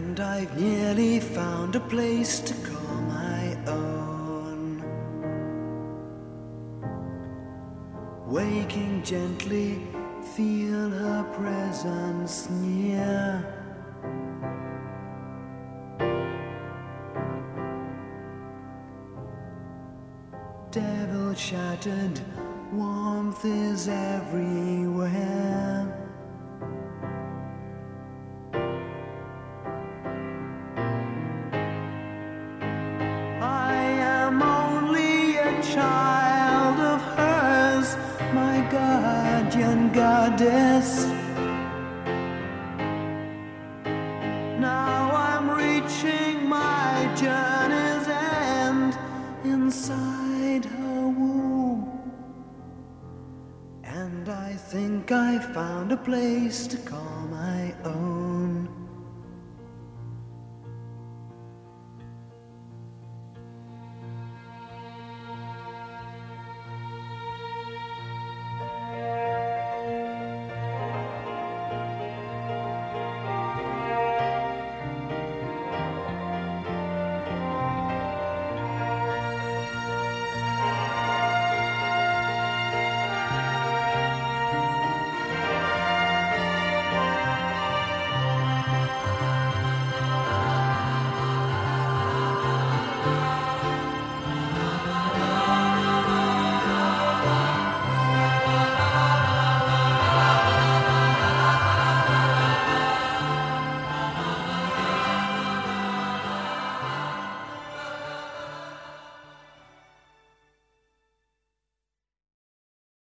And I've nearly found a place to call my own. Waking gently, feel her presence near. Devil shattered, warmth is everywhere. I am only a child of hers, my guardian goddess. Now I'm reaching my journey's end inside her womb, and I think I found a place to call my own.